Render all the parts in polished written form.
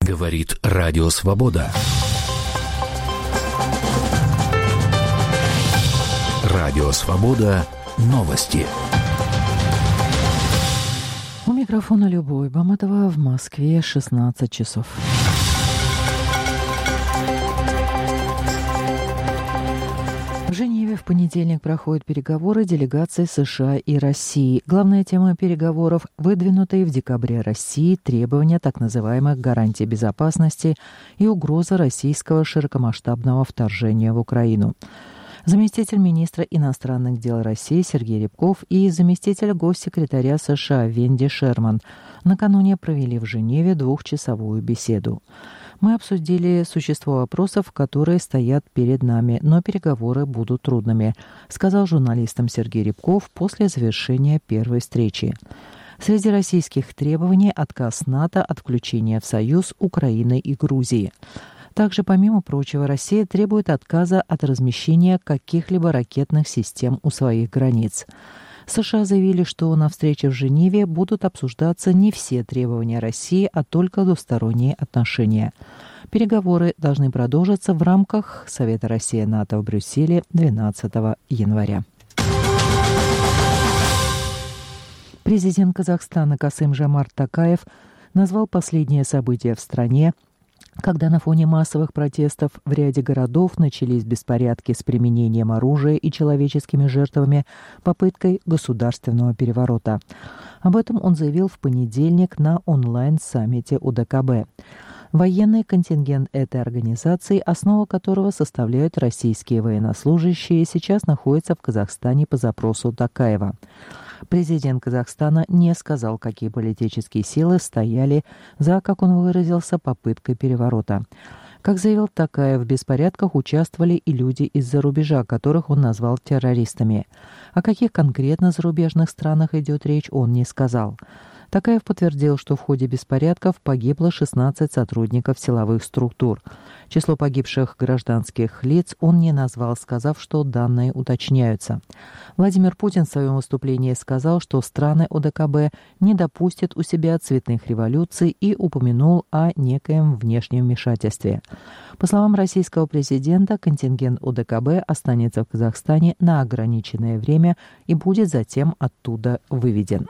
Говорит Радио Свобода. Радио Свобода. Новости. У микрофона Любовь Баматова, в Москве 16 часов. В Женеве в понедельник проходят переговоры делегаций США и России. Главная тема переговоров – выдвинутые в декабре России требования так называемых гарантий безопасности и угроза российского широкомасштабного вторжения в Украину. Заместитель министра иностранных дел России Сергей Рябков и заместитель госсекретаря США Венди Шерман накануне провели в Женеве двухчасовую беседу. Мы обсудили существо вопросов, которые стоят перед нами, но переговоры будут трудными, сказал журналистам Сергей Рябков после завершения первой встречи. Среди российских требований отказ НАТО от включения в Союз Украины и Грузии. Также, помимо прочего, Россия требует отказа от размещения каких-либо ракетных систем у своих границ. США заявили, что на встрече в Женеве будут обсуждаться не все требования России, а только двусторонние отношения. Переговоры должны продолжиться в рамках Совета Россия-НАТО в Брюсселе 12 января. Президент Казахстана Касым-Жомарт Токаев назвал последнее событие в стране, когда на фоне массовых протестов в ряде городов начались беспорядки с применением оружия и человеческими жертвами, попыткой государственного переворота. Об этом он заявил в понедельник на онлайн-саммите УДКБ. Военный контингент этой организации, основа которого составляют российские военнослужащие, сейчас находится в Казахстане по запросу Токаева. Президент Казахстана не сказал, какие политические силы стояли за, как он выразился, попыткой переворота. Как заявил Токаев, в беспорядках участвовали и люди из-за рубежа, которых он назвал террористами. О каких конкретно зарубежных странах идет речь, он не сказал. Токаев подтвердил, что в ходе беспорядков погибло 16 сотрудников силовых структур. Число погибших гражданских лиц он не назвал, сказав, что данные уточняются. Владимир Путин в своем выступлении сказал, что страны ОДКБ не допустят у себя цветных революций и упомянул о некоем внешнем вмешательстве. По словам российского президента, контингент ОДКБ останется в Казахстане на ограниченное время и будет затем оттуда выведен.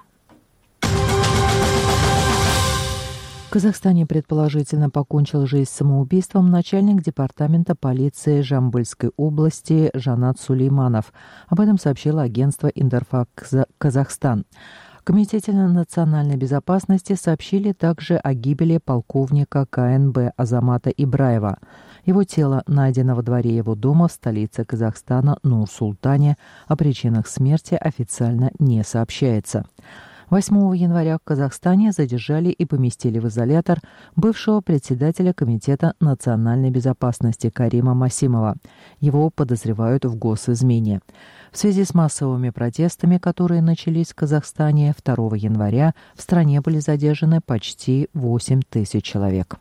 В Казахстане предположительно покончил жизнь самоубийством начальник департамента полиции Жамбылской области Жанат Сулейманов. Об этом сообщило агентство «Интерфакс Казахстан». В Комитете национальной безопасности сообщили также о гибели полковника КНБ Азамата Ибраева. Его тело найдено во дворе его дома в столице Казахстана Нур-Султане. О причинах смерти официально не сообщается. 8 января в Казахстане задержали и поместили в изолятор бывшего председателя Комитета национальной безопасности Карима Масимова. Его подозревают в госизмене. В связи с массовыми протестами, которые начались в Казахстане 2 января, в стране были задержаны почти 8 тысяч человек.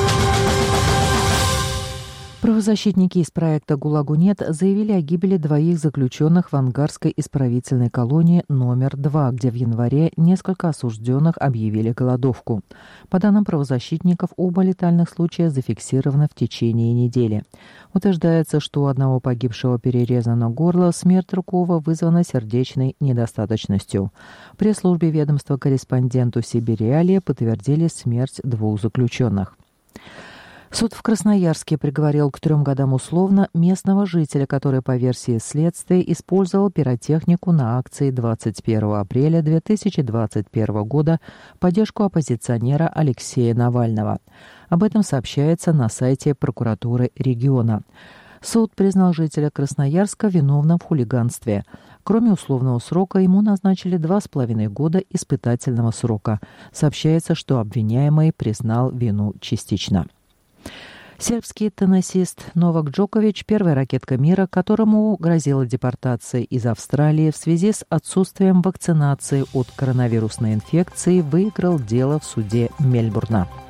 Правозащитники из проекта «ГУЛАГу нет» заявили о гибели 2 заключенных в ангарской исправительной колонии номер 2, где в январе несколько осужденных объявили голодовку. По данным правозащитников, оба летальных случая зафиксированы в течение недели. Утверждается, что у одного погибшего перерезано горло, смерть другого вызвана сердечной недостаточностью. В пресс-службе ведомства корреспонденту «Сибирь-Реалия» подтвердили смерть 2 заключенных. Суд в Красноярске приговорил к 3 годам условно местного жителя, который, по версии следствия, использовал пиротехнику на акции 21 апреля 2021 года в поддержку оппозиционера Алексея Навального. Об этом сообщается на сайте прокуратуры региона. Суд признал жителя Красноярска виновным в хулиганстве. Кроме условного срока, ему назначили 2,5 года испытательного срока. Сообщается, что обвиняемый признал вину частично. Сербский теннисист Новак Джокович, первая ракетка мира, которому грозила депортация из Австралии в связи с отсутствием вакцинации от коронавирусной инфекции, выиграл дело в суде Мельбурна.